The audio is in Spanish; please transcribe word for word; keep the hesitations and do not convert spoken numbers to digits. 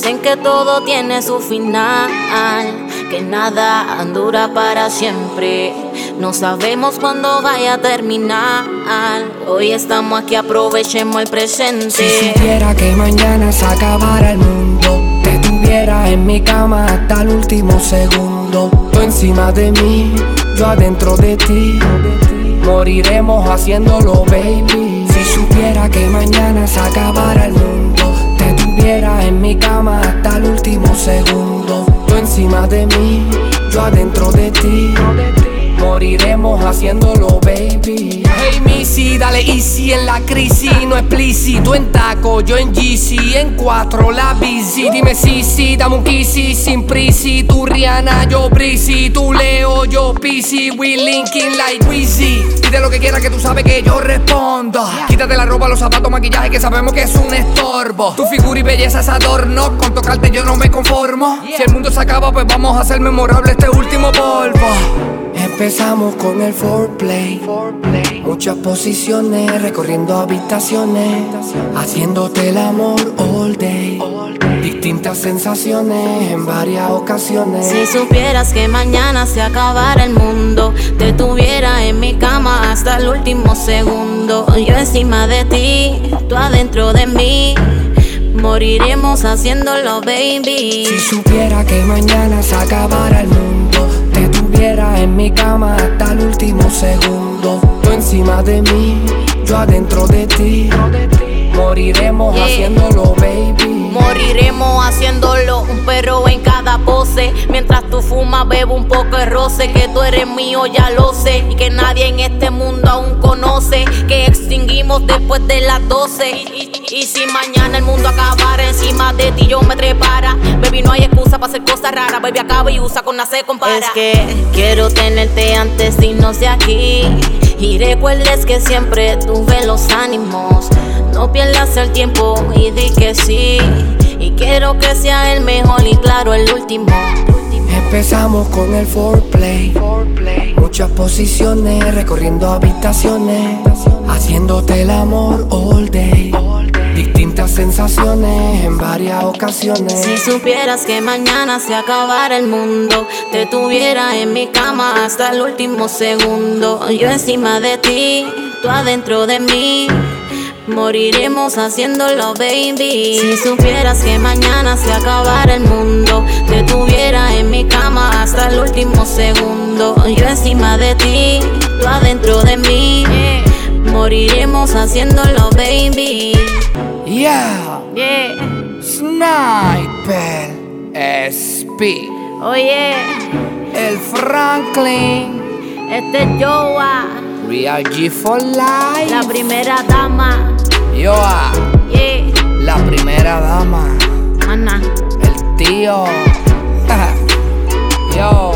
Dicen que todo tiene su final, que nada dura para siempre. No sabemos cuándo vaya a terminar. Hoy estamos aquí, aprovechemos el presente. Si supiera que mañana se acabara el mundo, te tuviera en mi cama hasta el último segundo. Tú encima de mí, yo adentro de ti. Moriremos haciéndolo, baby. Si supiera que mañana se acabara el mundo, te tuviera en mi cama hasta el último segundo. Tú encima de mí, yo adentro de ti. Moriremos haciéndolo, baby. Hey Missy, dale easy en la crisis. No explícito, en taco, yo en Yeezy. En cuatro la bici. Dime si, si, dame un kissy. Sin prisi, tú Rihanna, yo Breezy. Tú Leo, yo Pisces. We linking like Weezy. Pide lo que quieras que tú sabes que yo respondo. Quítate la ropa, los zapatos, maquillaje que sabemos que es un estorbo. Tu figura y belleza es adorno. Con tocarte yo no me conformo. Si el mundo se acaba pues vamos a hacer memorable este último polvo. Empezamos con el foreplay, muchas posiciones, recorriendo habitaciones, haciéndote el amor all day. Distintas sensaciones en varias ocasiones. Si supieras que mañana se acabara el mundo, te tuviera en mi cama hasta el último segundo. Yo encima de ti, tú adentro de mí. Moriremos haciéndolo, baby. Si supiera que mañana se acabara el mundo, te tuviera en mi cama hasta el último segundo. Tú encima de mí, yo adentro de ti. Moriremos yeah. haciéndolo, baby. Moriremos haciéndolo, un perro en cada pose. Mientras tú fumas, bebo un poco de roce. Que tú eres mío, ya lo sé. Y que nadie en este mundo aún conoce. Que extinguimos después de las doce. Y, y, y si mañana el mundo acabara, encima de ti yo me trepara. Baby, no hay excusa para hacer cosas raras. Baby, acaba y usa, con nada se compara. Es que quiero tenerte antes de irnos de aquí. Y recuerdes que siempre tuve los ánimos. No pierdas el tiempo y di que sí. Y quiero que sea el mejor y claro el último. Empezamos con el foreplay, muchas posiciones, recorriendo habitaciones, haciéndote el amor all day. Distintas sensaciones en varias ocasiones. Si supieras que mañana se acabara el mundo, te tuviera en mi cama hasta el último segundo. Yo encima de ti, tú adentro de mí. Moriremos haciéndolo, baby. Si supieras que mañana se acabara el mundo, te tuviera en mi cama hasta el último segundo. Yo encima de ti, tú adentro de mí. Moriremos haciéndolo, baby. Yeah, yeah. Sniper S P. Oye, el Franklin. Este es Joa, Real G for life. la primera dama. Yoa, yeah. la primera dama. Mana. El tío. Yo.